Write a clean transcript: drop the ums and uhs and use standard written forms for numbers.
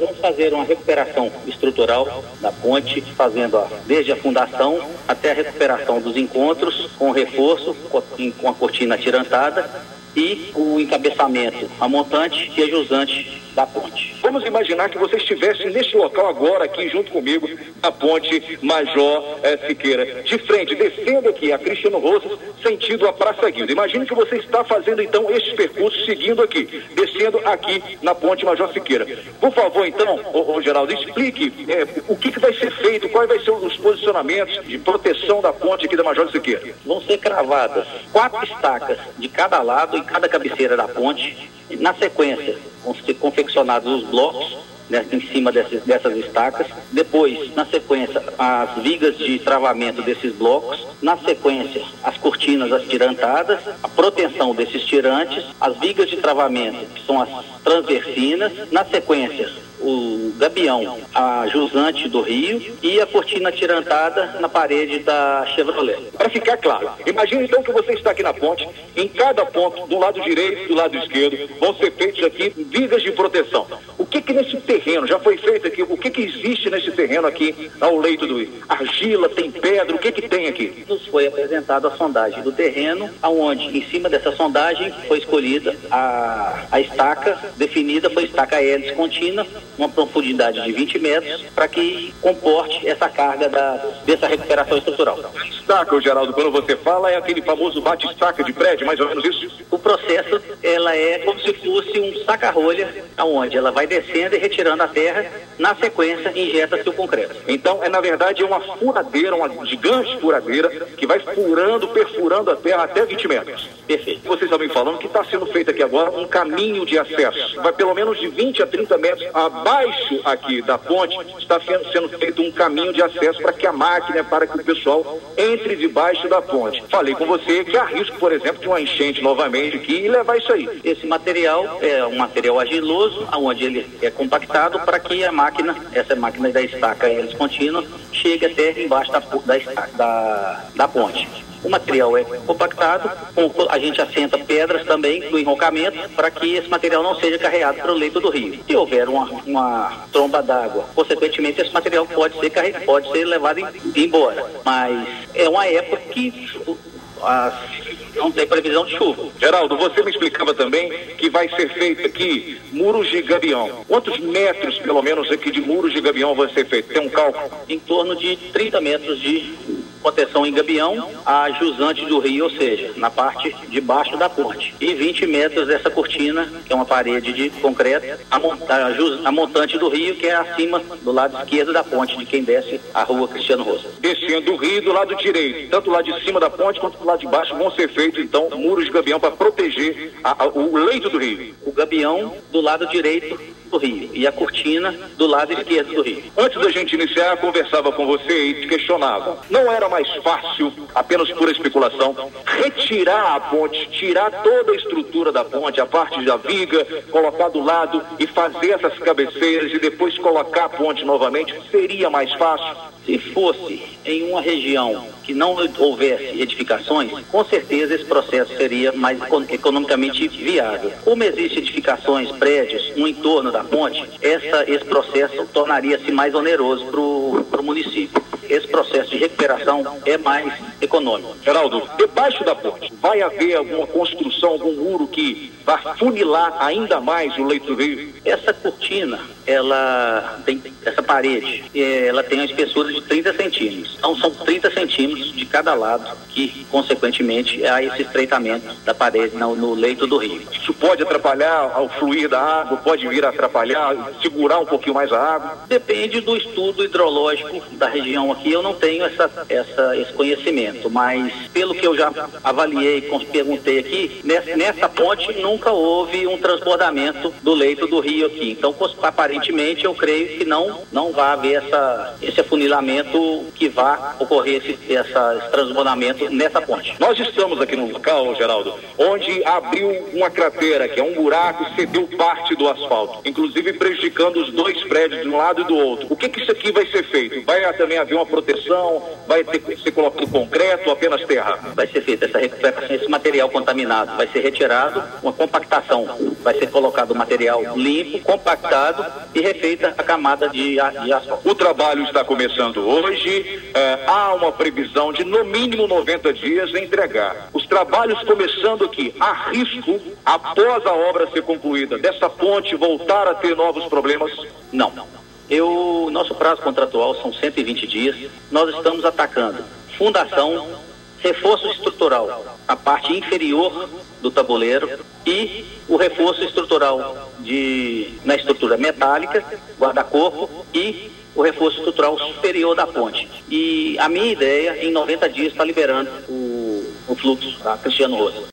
vamos fazer uma recuperação estrutural da ponte, fazendo desde a fundação até a recuperação dos encontros, com reforço, com a cortina atirantada e o encabeçamento, a montante e a jusante da ponte. Vamos imaginar que você estivesse neste local agora, aqui junto comigo, na ponte Major Siqueira, de frente, descendo aqui a Cristiano Rosas, sentido a Praça Guilda. Imagine que você está fazendo então este percurso, seguindo aqui, descendo aqui na ponte Major Siqueira. Por favor, então, Geraldo, explique o que vai ser feito, quais vai ser os posicionamentos de proteção da ponte aqui da Major Siqueira. Vão ser cravadas 4 estacas de cada lado em cada cabeceira da ponte. Na sequência, vão ser confeccionados os blocos, né, em cima dessas estacas. Depois, na sequência, as vigas de travamento desses blocos. Na sequência, as cortinas atirantadas, a proteção desses tirantes, as vigas de travamento, que são as transversinas. Na sequência, o gabião, a jusante do rio e a cortina atirantada na parede da Chevrolet. Para ficar claro, imagine então que você está aqui na ponte, em cada ponto, do lado direito e do lado esquerdo, vão ser feitos aqui vigas de proteção. O que nesse terreno já foi feito aqui? O que existe nesse terreno aqui ao leito do rio? Argila, tem pedra, o que tem aqui? Nos foi apresentada a sondagem do terreno, aonde em cima dessa sondagem foi escolhida a estaca definida, foi estaca hélice contínua, uma profundidade de 20 metros, para que comporte essa carga dessa recuperação estrutural. Estaca, Geraldo, quando você fala, é aquele famoso bate-estaca de prédio, mais ou menos isso? O processo, ela é como se fosse um saca-rolha, aonde ela vai descendo e retirando a terra, na sequência injeta-se o concreto. Então, na verdade, é uma furadeira, uma gigante furadeira, que vai furando, perfurando a terra até 20 metros. Perfeito. Vocês estavam falando que está sendo feito aqui agora um caminho de acesso. Vai pelo menos de 20 a 30 metros abaixo aqui da ponte, está sendo feito um caminho de acesso para que a máquina, para que o pessoal entre debaixo da ponte. Falei com você que há risco, por exemplo, de uma enchente novamente aqui e levar isso aí. Esse material é um material argiloso, onde ele é compactado para que a máquina, essa máquina da estaca hélice contínua, chegue até embaixo da ponte. O material é compactado, a gente assenta pedras também no enrocamento para que esse material não seja carregado para o leito do rio. Se houver uma tromba d'água, consequentemente esse material pode ser levado embora. Mas é uma época que não tem previsão de chuva. Geraldo, você me explicava também que vai ser feito aqui muros de gabião. Quantos metros, pelo menos, aqui de muros de gabião vai ser feito? Tem um cálculo? Em torno de 30 metros de proteção em gabião, a jusante do rio, ou seja, na parte de baixo da ponte. E 20 metros dessa cortina, que é uma parede de concreto, a montante do rio, que é acima do lado esquerdo da ponte, de quem desce a rua Cristiano Rosas. Descendo o rio do lado direito, tanto lá de cima da ponte quanto do lado de baixo, vão ser feitos, então, muros de gabião para proteger o leito do rio. O gabião do lado direito do rio e a cortina do lado esquerdo do rio. Antes da gente iniciar, conversava com você e te questionava. Não era mais fácil, apenas por especulação, retirar a ponte, tirar toda a estrutura da ponte, a parte da viga, colocar do lado e fazer essas cabeceiras e depois colocar a ponte novamente? Seria mais fácil? Se fosse em uma região que não houvesse edificações, com certeza esse processo seria mais economicamente viável. Como existem edificações, prédios no entorno da ponte, esse processo tornaria-se mais oneroso para o município. Esse processo de recuperação é mais econômico. Geraldo, debaixo da ponte, vai haver alguma construção, algum muro que vai funilar ainda mais o leito do rio? Essa cortina, essa parede, ela tem uma espessura de 30 centímetros. Então são 30 centímetros de cada lado que, consequentemente, há esse estreitamento da parede no leito do rio. Isso pode atrapalhar ao fluir da água? Pode vir a atrapalhar, segurar um pouquinho mais a água? Depende do estudo hidrológico da região aqui. Eu não tenho esse conhecimento, mas pelo que eu já avaliei, perguntei aqui, nessa ponte nunca houve um transbordamento do leito do rio aqui. Então, aparentemente, eu creio que não vai haver esse afunilamento, que vai ocorrer esse transbordamento nessa ponte. Nós estamos aqui no local, Geraldo, onde abriu uma cratera, que é um buraco, cedeu parte do asfalto, inclusive prejudicando os dois prédios de um lado e do outro. O que isso aqui vai ser feito? Vai também haver uma proteção? Vai ter que ser colocado concreto ou apenas terra? Vai ser feita essa recuperação, esse material contaminado vai ser retirado, uma compactação, vai ser colocado material limpo, compactado e refeita a camada de asfalto. O trabalho está começando hoje, há uma previsão de no mínimo 90 dias entregar. Os trabalhos começando aqui, há risco, após a obra ser concluída, dessa ponte voltar a ter novos problemas? Não. Nosso prazo contratual são 120 dias, nós estamos atacando fundação, reforço estrutural, a parte inferior do tabuleiro e o reforço estrutural na estrutura metálica, guarda-corpo e o reforço estrutural superior da ponte. E a minha ideia, em 90 dias, está liberando o fluxo da Cristiano Rosa.